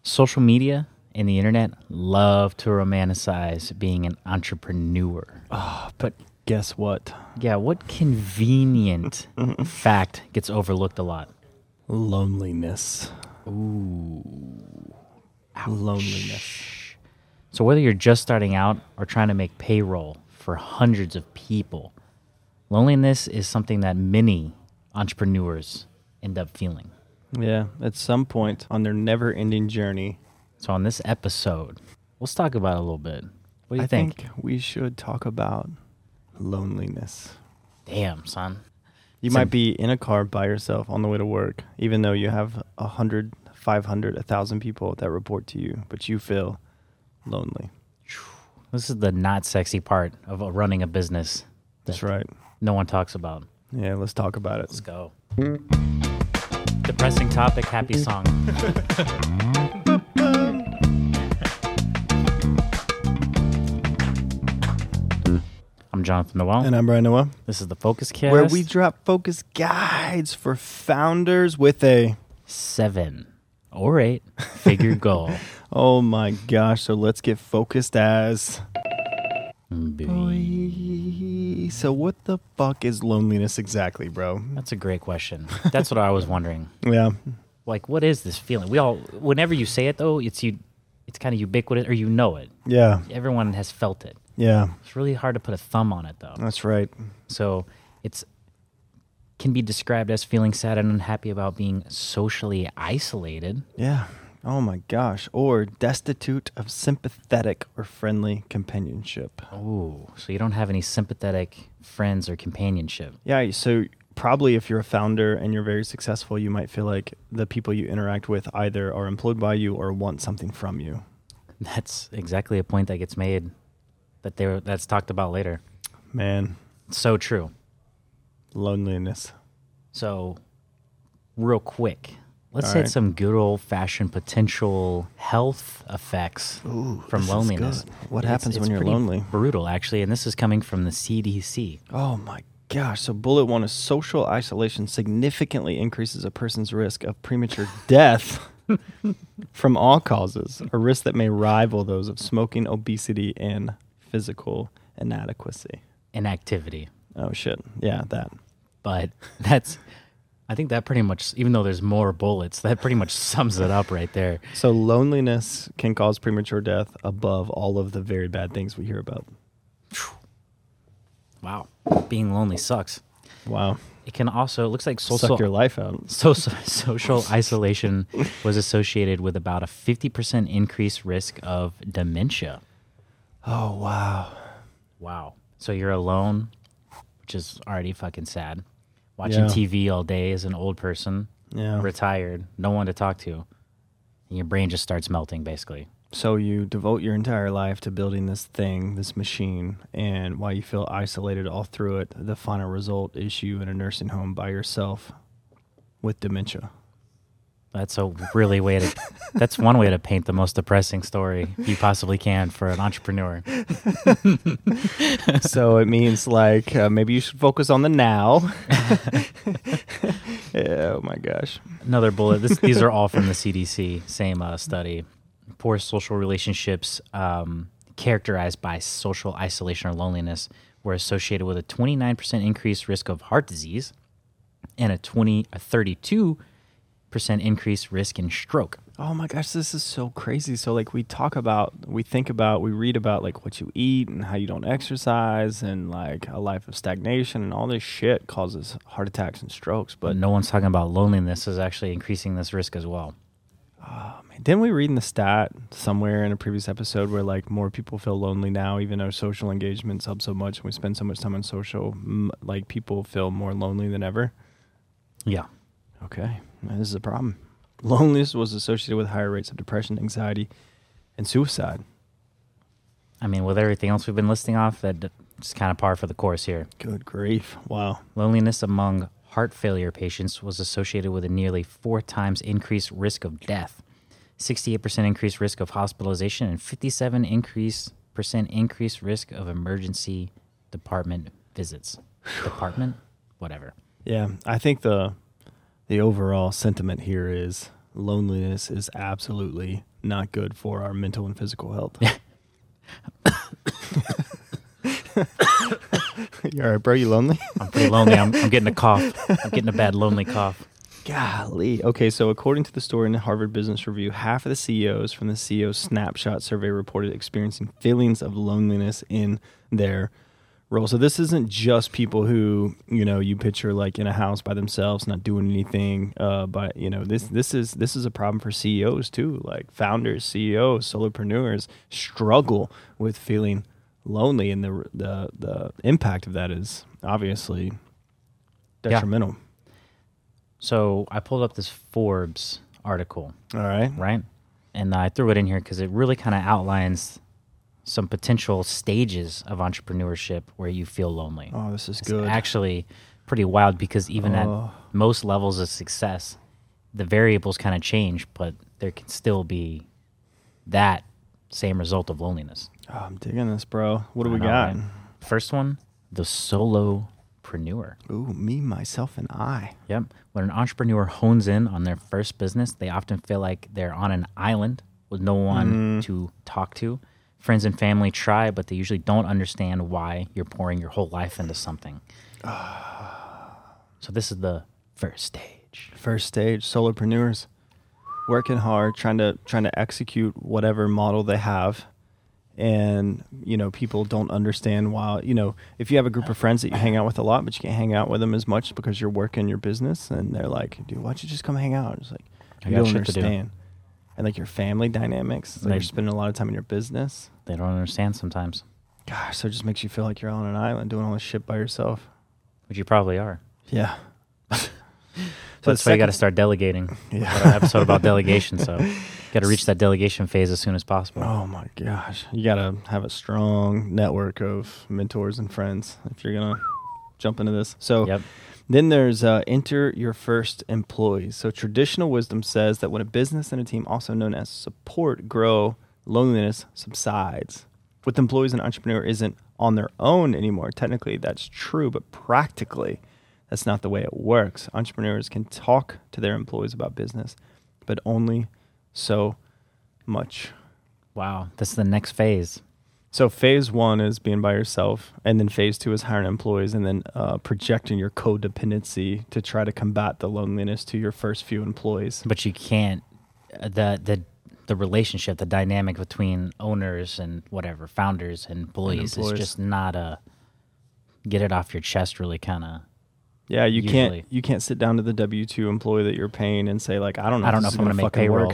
Social media and the internet love to romanticize being an entrepreneur. But guess what? Yeah, what convenient fact gets overlooked a lot? Loneliness. Loneliness. So whether you're just starting out or trying to make payroll for hundreds of people, loneliness is something that many entrepreneurs end up feeling. Yeah, at some point on their never-ending journey, So on this episode, let's talk about it a little bit. What do you I think? think we should talk about loneliness. Damn, son. You So- might be in a car by yourself on the way to work, even though you have 100, 500, 1,000 people that report to you, but you feel lonely. This is the not sexy part of running a business That's right. no one talks about. Yeah, let's talk about it. Let's go. Depressing topic, happy song. I'm Jonathan Noel. And I'm Brian Noah, This is the Focus Cast. where we drop focus guides for founders with a 7 or 8 figure goal. oh my gosh. So let's get focused as. So what the fuck is loneliness exactly, bro? That's a great question. That's what I was wondering. Yeah. Like, what is this feeling? We all, whenever you say it though, it's kind of ubiquitous, or you know it. Yeah. Everyone has felt it. Yeah. It's really hard to put a thumb on it though. That's right. So it's can be described as feeling sad and unhappy about being socially isolated. Yeah. Oh my gosh. Or destitute of sympathetic or friendly companionship. Oh, so you don't have any sympathetic friends or companionship. Yeah. So probably if you're a founder and you're very successful, you might feel like the people you interact with either are employed by you or want something from you. That's exactly a point that gets made that's talked about later. Man, So true. loneliness. So real quick, let's All hit right. some good old-fashioned potential health effects from this is loneliness. good. What happens when you're pretty lonely? Brutal, actually, and this is coming from the CDC. Oh my gosh. So bullet one is social isolation significantly increases a person's risk of premature death from all causes, a risk that may rival those of smoking, obesity, and physical inadequacy. Inactivity. Oh shit. Yeah, that. But I think that pretty much, even though there's more bullets, that pretty much sums it up right there. So loneliness can cause premature death above all of the very bad things we hear about. Wow. Being lonely sucks. Wow. It can also, it looks like Suck your life out. social isolation was associated with about a 50% increased risk of dementia. Oh wow. Wow. So you're alone, which is already fucking sad. Watching Yeah. TV all day as an old person, Yeah. retired, no one to talk to. And your brain just starts melting, basically. So you devote your entire life to building this thing, this machine, and while you feel isolated all through it, the final result is you in a nursing home by yourself with dementia. That's a really that's one way to paint the most depressing story you possibly can for an entrepreneur. So it means like maybe you should focus on the now. Yeah, oh my gosh. Another bullet. These are all from the CDC, same study. Poor social relationships characterized by social isolation or loneliness were associated with a 29% increased risk of heart disease and a 32% increased risk in stroke. Oh my gosh, this is so crazy. So like we read about like what you eat and how you don't exercise and like a life of stagnation and all this shit causes heart attacks and strokes. But But no one's talking about loneliness is actually increasing this risk as well. didn't we read in the stat somewhere in a previous episode where like more people feel lonely now, even though social engagement's up so much and we spend so much time on social, like people feel more lonely than ever? Yeah. Okay, this is a problem. Loneliness was associated with higher rates of depression, anxiety, and suicide. I mean, with everything else we've been listing off, it's kind of par for the course here. Good grief. Wow. Loneliness among heart failure patients was associated with a nearly 4 times increased risk of death, 68% increased risk of hospitalization, and 57% increased risk of emergency department visits. Department? Whatever. Yeah, I think the overall sentiment here is loneliness is absolutely not good for our mental and physical health. You all right, bro? You lonely? I'm pretty lonely. I'm getting a cough. I'm getting a bad lonely cough. Golly. Okay, so according to the story in the Harvard Business Review, half of the CEOs from the CEO Snapshot survey reported experiencing feelings of loneliness in their role. So this isn't just people who, you picture like in a house by themselves, not doing anything. But this is a problem for CEOs too. Like founders, CEOs, solopreneurs struggle with feeling lonely, and the impact of that is obviously detrimental. Yeah. So I pulled up this Forbes article. All right. Right? And I threw it in here because it really kind of outlines some potential stages of entrepreneurship where you feel lonely. Oh, this is It's good. actually pretty wild because even at most levels of success, the variables kind of change, but there can still be that same result of loneliness. Oh, I'm digging this, bro. What do we I know, got? right? First one, the solopreneur. Ooh, me, myself, and I. Yep. When an entrepreneur hones in on their first business, they often feel like they're on an island with no one to talk to. Friends and family try, but they usually don't understand why you're pouring your whole life into something. So this is the first stage. First stage, solopreneurs, working hard, trying to execute whatever model they have, and people don't understand why. If you have a group of friends that you hang out with a lot, but you can't hang out with them as much because you're working your business, and they're like, "Dude, why don't you just come hang out?" It's like you don't understand. And like your family dynamics, like you're spending a lot of time in your business. They don't understand sometimes. Gosh, so it just makes you feel like you're on an island doing all this shit by yourself. Which you probably are. Yeah. So that's why you got to start delegating. Yeah. We got an episode about delegation, so you got to reach that delegation phase as soon as possible. Oh my gosh. You got to have a strong network of mentors and friends if you're going to jump into this. So then there's enter your first employees. So traditional wisdom says that when a business and a team, also known as support, grow, loneliness subsides. With employees, an entrepreneur isn't on their own anymore. Technically, that's true, but practically, that's not the way it works. Entrepreneurs can talk to their employees about business, but only so much. Wow. This is the next phase. So phase one is being by yourself, and then phase two is hiring employees, and then projecting your codependency to try to combat the loneliness to your first few employees. But you can't, the relationship, the dynamic between owners and whatever, founders and employees is just not a get it off your chest really kind of. Yeah, you can't sit down to the W-2 employee that you're paying and say like, I don't know if I'm going to make payroll.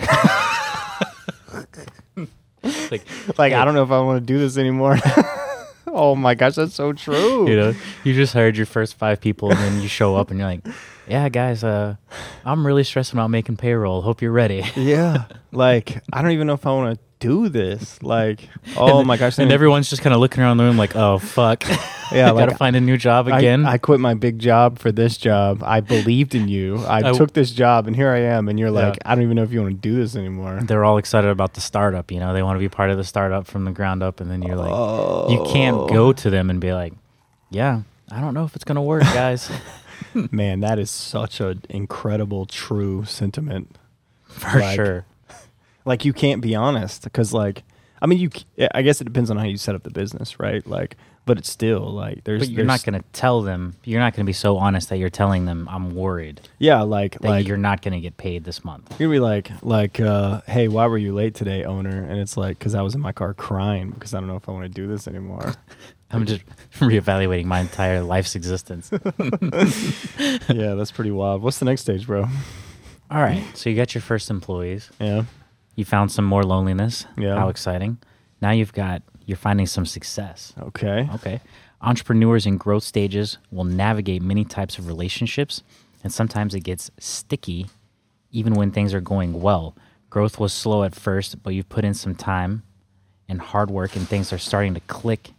like I don't know if I want to do this anymore. Oh my gosh, that's so true. You just hired your first 5 people and then you show up and you're like, yeah, guys, I'm really stressing about making payroll. Hope you're ready. Yeah. Like, I don't even know if I want to do this. Like, oh my gosh. And everyone's just kind of looking around the room like, oh, fuck. Yeah, I got to find a new job again. I quit my big job for this job. I believed in you. I took this job, and here I am. And you're like, I don't even know if you want to do this anymore. They're all excited about the startup. They want to be part of the startup from the ground up. And then you're like, you can't go to them and be like, yeah, I don't know if it's going to work, guys. Man, that is such an incredible, true sentiment. For sure. Like, you can't be honest because, like, I mean, I guess it depends on how you set up the business, right? Like, but it's still like But you're not going to tell them. You're not going to be so honest that you're telling them I'm worried. Yeah, you're not going to get paid this month. You're gonna be like, hey, why were you late today, owner? And it's like, because I was in my car crying because I don't know if I want to do this anymore. I'm just reevaluating my entire life's existence. Yeah, that's pretty wild. What's the next stage, bro? All right, so you got your first employees. Yeah. You found some more loneliness. Yeah. How exciting. Now you're finding some success. Okay. Entrepreneurs in growth stages will navigate many types of relationships, and sometimes it gets sticky even when things are going well. Growth was slow at first, but you've put in some time and hard work and things are starting to click.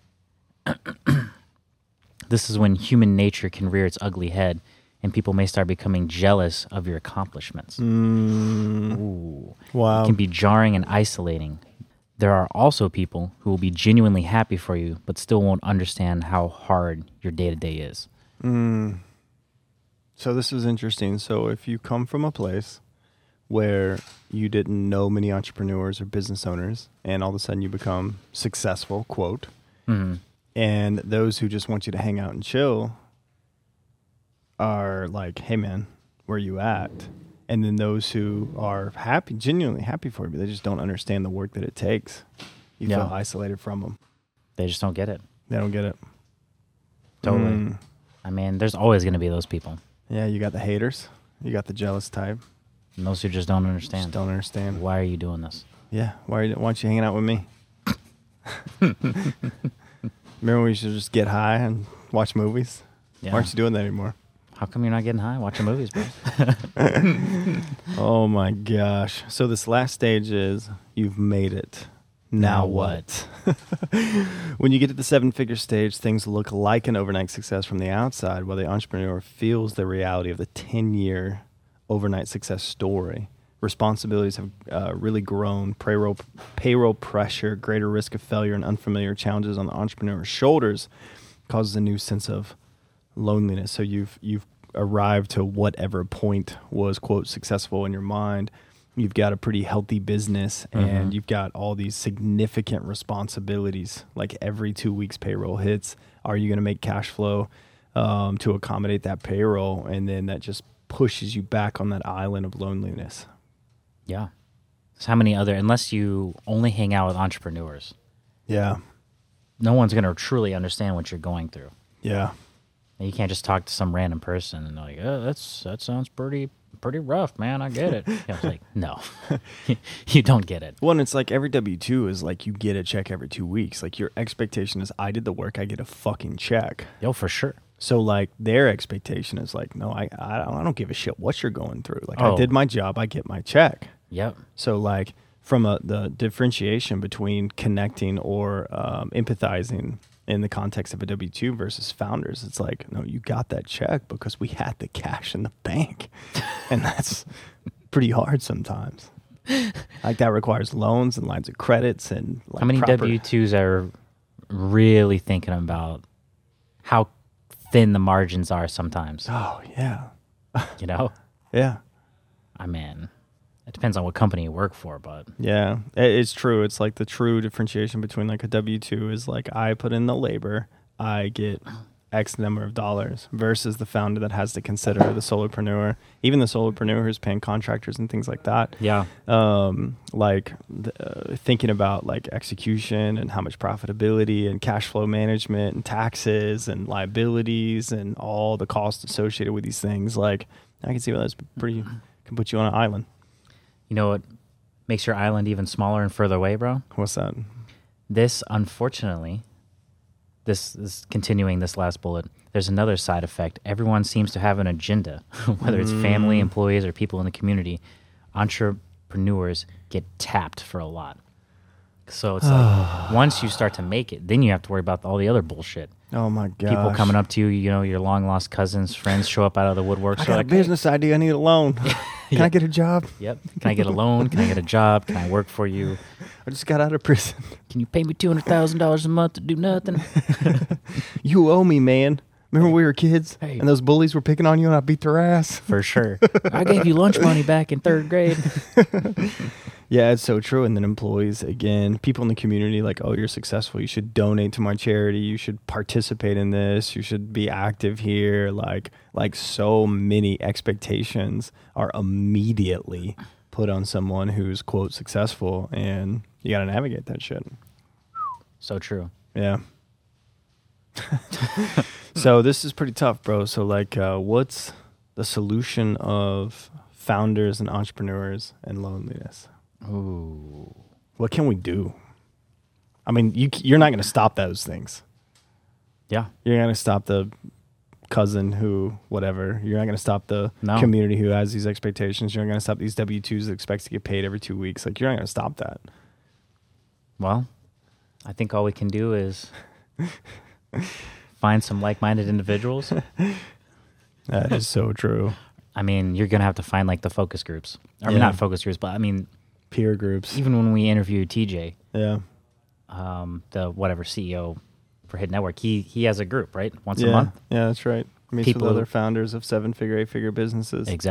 This is when human nature can rear its ugly head and people may start becoming jealous of your accomplishments. Ooh. Wow. It can be jarring and isolating. There are also people who will be genuinely happy for you, but still won't understand how hard your day-to-day is. So this is interesting. So if you come from a place where you didn't know many entrepreneurs or business owners, and all of a sudden you become successful, quote. Mm-hmm. And those who just want you to hang out and chill are like, hey, man, where you at? And then those who are happy, genuinely happy for you, but they just don't understand the work that it takes. You feel isolated from them. They just don't get it. They don't get it. Totally. I mean, there's always going to be those people. Yeah, you got the haters. You got the jealous type. And those who just don't understand. Just don't understand. Why are you doing this? Yeah, why aren't you hanging out with me? Remember we should just get high and watch movies? Yeah. Why aren't you doing that anymore? How come you're not getting high watching movies, bro? Oh my gosh. So this last stage is you've made it. Now what? When you get to the 7-figure stage, things look like an overnight success from the outside, while the entrepreneur feels the reality of the 10-year overnight success story. Responsibilities have really grown, payroll pressure, greater risk of failure, and unfamiliar challenges on the entrepreneur's shoulders causes a new sense of loneliness. So you've arrived to whatever point was, quote, successful in your mind. You've got a pretty healthy business, and you've got all these significant responsibilities. Like every 2 weeks payroll hits. Are you going to make cash flow to accommodate that payroll? And then that just pushes you back on that island of loneliness. Yeah. So how many other, unless you only hang out with entrepreneurs, Yeah. no one's going to truly understand what you're going through. Yeah. And you can't just talk to some random person and they're like, oh, that sounds pretty rough, man. I get it. I was like, no, you don't get it. Well, and it's like every W-2 is like you get a check every 2 weeks. Like your expectation is I did the work, I get a fucking check. Yo, for sure. So like their expectation is like, no, I don't give a shit what you're going through. Like I did my job, I get my check. Yep. So like from the differentiation between connecting or empathizing in the context of a W-2 versus founders, it's like, no, you got that check because we had the cash in the bank. And that's pretty hard sometimes. Like that requires loans and lines of credits and like how many W-2s are really thinking about how thin the margins are sometimes? Oh, yeah. You know? Yeah. I mean, it depends on what company you work for, but Yeah, it's true. It's like the true differentiation between like a W-2 is like I put in the labor, I get X number of dollars versus the founder that has to consider the solopreneur, even the solopreneur who's paying contractors and things like that. yeah. Thinking about like execution and how much profitability and cash flow management and taxes and liabilities and all the costs associated with these things. Like I can see why that's can put you on an island. You know what makes your island even smaller and further away, bro? What's that? This, unfortunately, this is continuing this last bullet. There's another side effect. Everyone seems to have an agenda, whether it's family, employees, or people in the community. Entrepreneurs get tapped for a lot. So it's like once you start to make it, then you have to worry about all the other bullshit. Oh my god! People coming up to you, you know, your long lost cousins, friends show up out of the woodwork. I got a business idea. I need a loan. Can I get a job? Yep. Can I get a loan? Can I get a job? Can I work for you? I just got out of prison. Can you pay me $200,000 a month to do nothing? You owe me, man. Remember we were kids Hey. and those bullies were picking on you and I beat their ass? For sure. I gave you lunch money back in 3rd grade. Yeah, it's so true. And then employees, again, people in the community like, oh, you're successful. You should donate to my charity. You should participate in this. You should be active here. Like so many expectations are immediately put on someone who's, quote, successful. And you got to navigate that shit. So true. Yeah. So this is pretty tough, bro. So like, what's the solution of founders and entrepreneurs and loneliness? Ooh. What can we do? I mean, you're not going to stop those things. Yeah. You're not going to stop the cousin who, whatever. You're not going to stop the No. community who has these expectations. You're not going to stop these W-2s that expect to get paid every 2 weeks. Like, you're not going to stop that. Well, I think all we can do is find some like-minded individuals. That is so true. I mean, you're going to have to find like the focus groups. I mean, Yeah. not focus groups, but I mean, Peer groups. even when we interviewed TJ, Yeah. the whatever CEO for Hit Network, he has a group, right? Once a Yeah. month. Yeah, that's right. Meets People with who- other founders of 7-figure, 8-figure businesses. Exactly.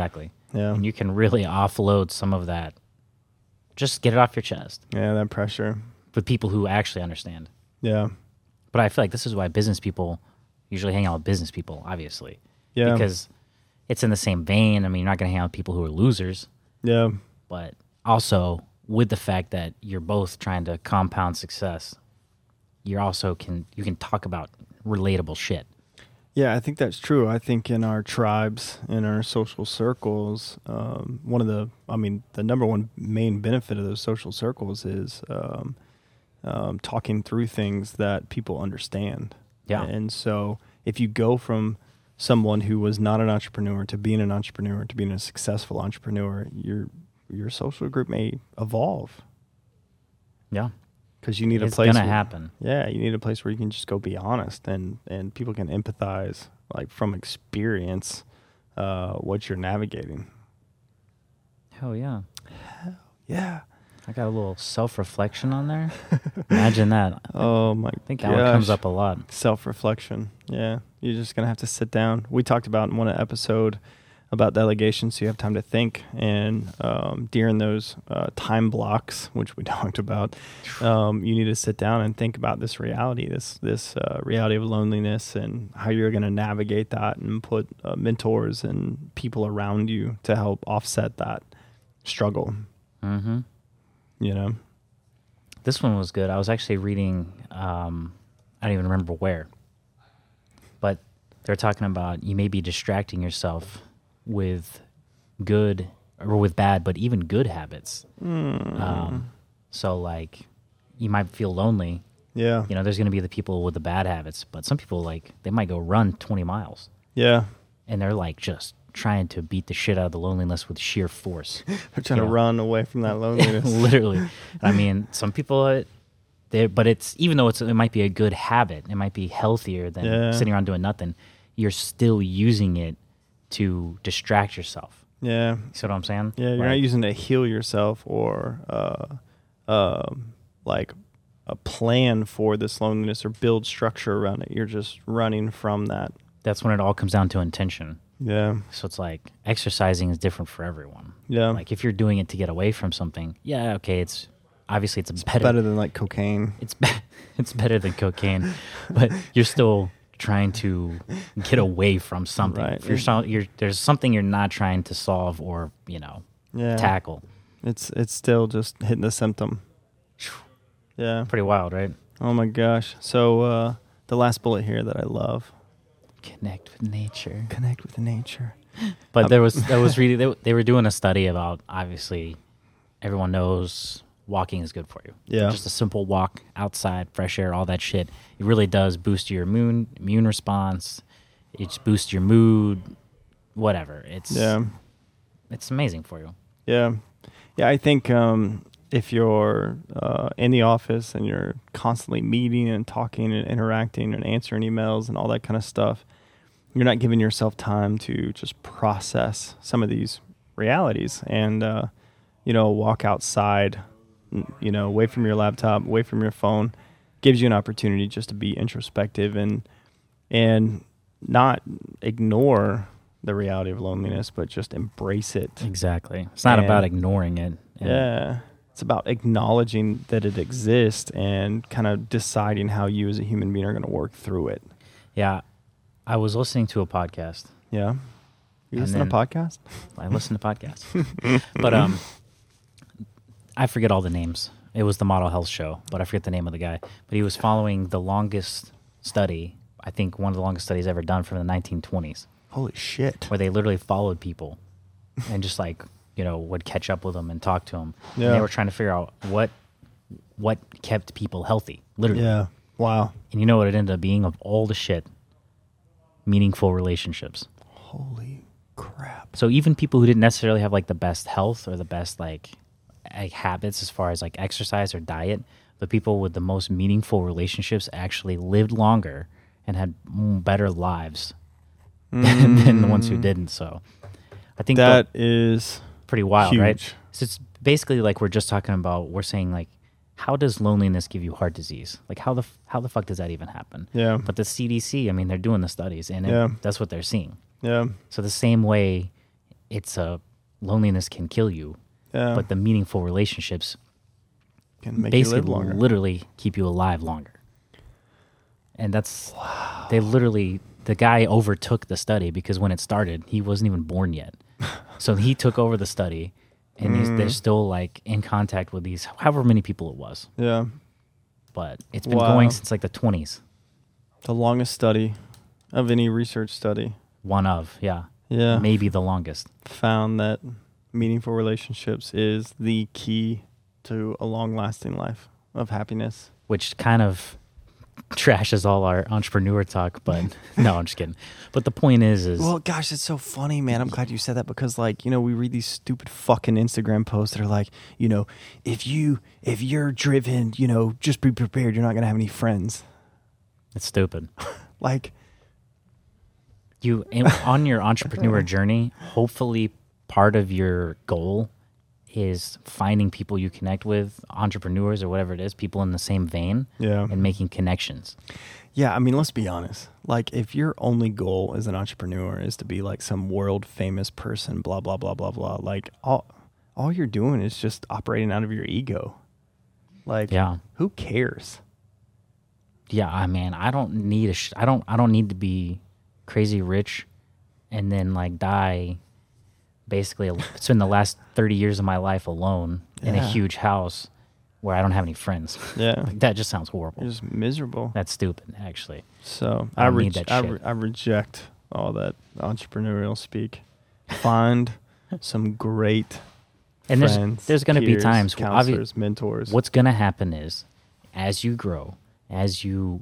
Yeah. And you can really offload some of that. Just get it off your chest Yeah, that pressure. with people who actually understand. Yeah. But I feel like this is why business people usually hang out with business people, obviously. Yeah. Because it's in the same vein. I mean, you're not going to hang out with people who are losers, Yeah. but also with the fact that you're both trying to compound success, you can talk about relatable shit. Yeah, I think that's true. I think in our tribes, in our social circles, the number one main benefit of those social circles is talking through things that people understand. Yeah. And so if you go from someone who was not an entrepreneur to being an entrepreneur to being a successful entrepreneur, your social group may evolve. Yeah. Because you need It's a place. going to happen. Yeah, you need a place where you can just go be honest, and people can empathize, like from experience, what you're navigating. Hell yeah. Yeah. I got a little self-reflection on there. Imagine that. Oh my! I think that one comes up a lot. Self-reflection. Yeah, you're just gonna have to sit down. We talked about in one episode about delegation, so you have time to think. And during those time blocks, which we talked about, you need to sit down and think about this reality, this reality of loneliness, and how you're going to navigate that, and put mentors and people around you to help offset that struggle. Mm-hmm. You know? This one was good. I was actually reading, I don't even remember where, but they're talking about you may be distracting yourself with good or with bad, but even good habits. So like you might feel lonely. Yeah. You know, there's going to be the people with the bad habits, but some people like they might go run 20 miles Yeah. and they're like just trying to beat the shit out of the loneliness with sheer force. They're trying You to know? run away from that loneliness. Literally. I mean, some people, but it's, even though it might be a good habit, it might be healthier than sitting around doing nothing, you're still using it to distract yourself. Yeah. You see what I'm saying? Yeah, you're not using it to heal yourself or like a plan for this loneliness or build structure around it. You're just running from that. That's when it all comes down to intention. Yeah. So it's like exercising is different for everyone. Yeah. Like if you're doing it to get away from something, yeah, okay, it's better. Better than like cocaine. It's better than cocaine, but you're still trying to get away from something. Right. If there's something you're not trying to solve or, tackle. It's still just hitting the symptom. Yeah. Pretty wild, right? Oh my gosh. So the last bullet here that I love. Connect with nature. Connect with nature. But there was really they were doing a study about, obviously everyone knows walking is good for you. Yeah. Just a simple walk outside, fresh air, all that shit. It really does boost your immune response. It boosts your mood, whatever. It's amazing for you. Yeah. Yeah, I think if you're in the office and you're constantly meeting and talking and interacting and answering emails and all that kind of stuff, you're not giving yourself time to just process some of these realities and, walk outside, away from your laptop, away from your phone, gives you an opportunity just to be introspective and not ignore the reality of loneliness, but just embrace it. Exactly. It's not about ignoring it. Yeah. It's about acknowledging that it exists and kind of deciding how you as a human being are going to work through it. Yeah. I was listening to a podcast. Yeah. You listen to podcasts? I listen to podcasts. But I forget all the names. It was the Model Health Show, but I forget the name of the guy. But he was following the longest study, I think one of the longest studies ever done from the 1920s. Holy shit. Where they literally followed people and just would catch up with them and talk to them. Yeah. And they were trying to figure out what kept people healthy, literally. Yeah. Wow. And you know what it ended up being of all the shit? Meaningful relationships. Holy crap. So even people who didn't necessarily have the best health or the best habits as far as exercise or diet, the people with the most meaningful relationships actually lived longer and had better lives than the ones who didn't. So I think that is pretty wild, huge. right? So it's basically we're just talking about, we're saying how does loneliness give you heart disease? How the fuck does that even happen? Yeah. But the CDC, I mean, they're doing the studies and that's what they're seeing. Yeah. So the same way it's a loneliness can kill you, Yeah. but the meaningful relationships Can make you basically live longer. literally keep you alive longer. And that's they literally the guy overtook the study because when it started, he wasn't even born yet. So he took over the study, and they're still like in contact with these however many people it was. Yeah. But it's been Wow. going since like the 20s. The longest study of any research study. One of, yeah. Yeah. Maybe the longest. Found that meaningful relationships is the key to a long-lasting life of happiness. Which kind of trashes all our entrepreneur talk, but no, I'm just kidding. But the point is Well, gosh, it's so funny, man. I'm glad you said that because, like, you know, we read these stupid fucking Instagram posts that are like, you know, if you're driven, you know, just be prepared. You're not gonna have any friends. it's stupid. Like, On your entrepreneur journey, hopefully part of your goal is finding people you connect with, entrepreneurs or whatever it is, people in the same vein, yeah, and making connections. yeah. I mean, let's be honest. Like, if your only goal as an entrepreneur is to be like some world famous person, blah blah blah blah blah, like all you're doing is just operating out of your ego. Like, Yeah. who cares? Yeah, I mean, I don't need I don't need to be crazy rich and then like die basically spend the last 30 years of my life alone in a Yeah. huge house where I don't have any friends. Yeah, Like, that just sounds horrible. you're just miserable. That's stupid, actually. So I don't need that shit. I reject all that entrepreneurial speak. Find some great And friends. there's going to be peers, times counselors, mentors. what's going to happen is as you grow, as you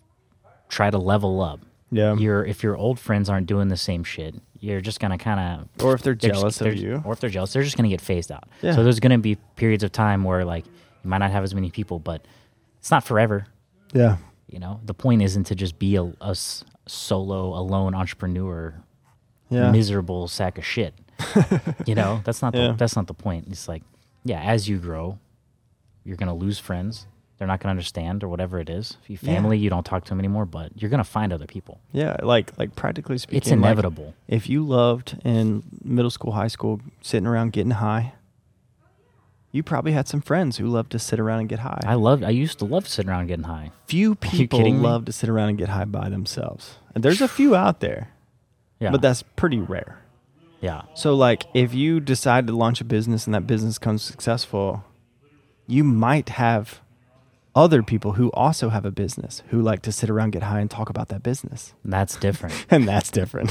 try to level up, Yeah, if your old friends aren't doing the same shit, you're just going to kind of or if they're jealous of you. or if they're jealous, they're just going to get phased out. Yeah. So there's going to be periods of time where like you might not have as many people, but it's not forever. Yeah, You know, the point isn't to just be a solo, alone entrepreneur, yeah, miserable sack of shit. You know, that's not Yeah. that's not the point. It's like, yeah, as you grow, you're going to lose friends. They're not going to understand or whatever it is. If you Yeah. family, you don't talk to them anymore, but you're going to find other people. yeah. Like practically speaking, It's like, inevitable. if you loved in middle school, high school, sitting around getting high, you probably had some friends who loved to sit around and get high. I used to love sitting around getting high. Few people kidding me? love to sit around and get high by themselves. And there's a few out there, Yeah. but that's pretty rare. yeah. So, like, if you decide to launch a business and that business comes successful, you might have other people who also have a business who like to sit around, get high, and talk about that business. That's different. And that's different.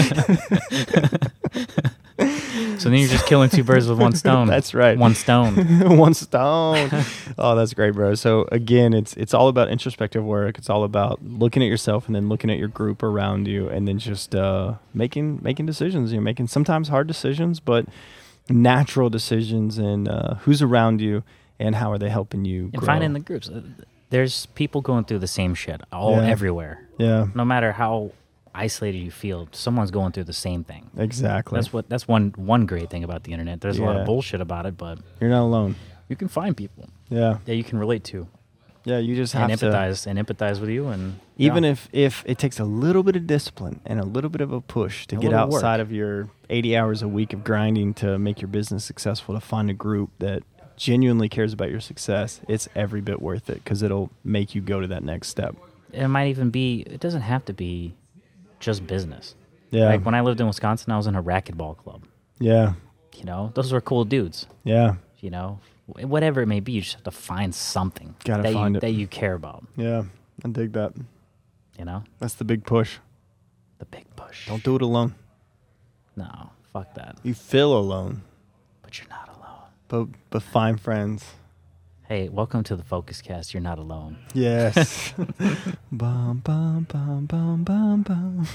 So then you're just killing two birds with one stone. That's right. One stone. One stone. Oh, that's great, bro. So again, it's all about introspective work. It's all about looking at yourself and then looking at your group around you, and then just making decisions. You're making sometimes hard decisions, but natural decisions, and who's around you and how are they helping you And grow. finding the groups. There's people going through the same shit Yeah. everywhere. Yeah, No matter how isolated you feel, someone's going through the same thing. exactly. That's one great thing about the internet. There's a lot Yeah. of bullshit about it, but You're not alone. you can find people Yeah, that you can relate to yeah. You just and have to empathize with you, and even yeah. if it takes a little bit of discipline and a little bit of a push to A get little work. outside of your 80 hours a week of grinding to make your business successful, to find a group that genuinely cares about your success, it's every bit worth it because it'll make you go to that next step. It might even be. It doesn't have to be just business. Yeah, Like when I lived in Wisconsin, I was in a racquetball club. yeah, You know, those were cool dudes. yeah, You know, whatever it may be, you just have to find something Gotta that find you it. that you care about. yeah. I dig that. You know, That's the big push. the big push. Don't do it alone. No, fuck that. You feel alone, But you're not alone. but find friends. Hey, welcome to the Focus Cast. You're not alone. Yes. Bum bum bum bum bum bum.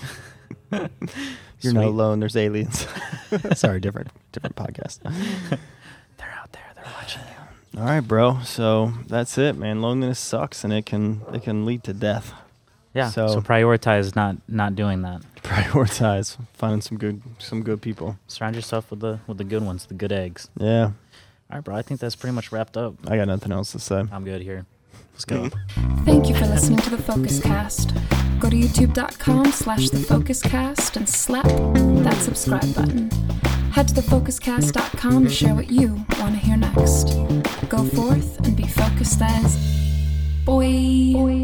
You're not Sweet. alone. There's aliens. Sorry, different podcast. They're out there. They're watching you. All right, bro. So that's it, man. Loneliness sucks, and it can lead to death. Yeah. So- So prioritize not doing that. Prioritize finding some good people. Surround yourself with the good ones, the good eggs. Yeah, All right, bro. I think that's pretty much wrapped up. I got nothing else to say. I'm good here. Let's go. Thank you for listening to the Focus Cast. Go to youtube.com/thefocuscast and slap that subscribe button. Head to thefocuscast.com to share what you want to hear next. Go forth and be focused as boy.